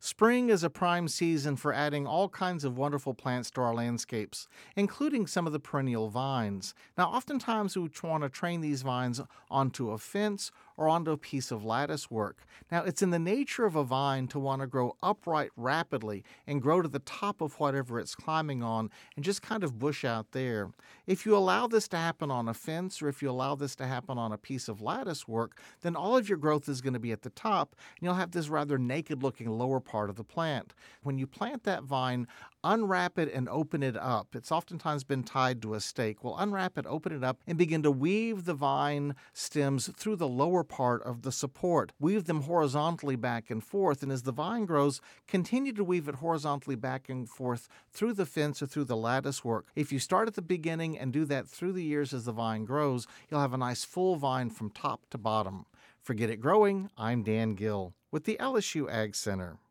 Spring is a prime season for adding all kinds of wonderful plants to our landscapes, including some of the perennial vines. Now, oftentimes we want to train these vines onto a fence or onto a piece of lattice work. Now, it's in the nature of a vine to want to grow upright rapidly and grow to the top of whatever it's climbing on and just kind of bush out there. If you allow this to happen on a fence or if you allow this to happen on a piece of lattice work, then all of your growth is going to be at the top and you'll have this rather naked looking lower part of the plant. When you plant that vine, unwrap it and open it up. It's oftentimes been tied to a stake. Well, unwrap it, open it up, and begin to weave the vine stems through the lower part of the support. Weave them horizontally back and forth, and as the vine grows, continue to weave it horizontally back and forth through the fence or through the lattice work. If you start at the beginning and do that through the years as the vine grows, you'll have a nice full vine from top to bottom. For Get It Growing, I'm Dan Gill with the LSU Ag Center.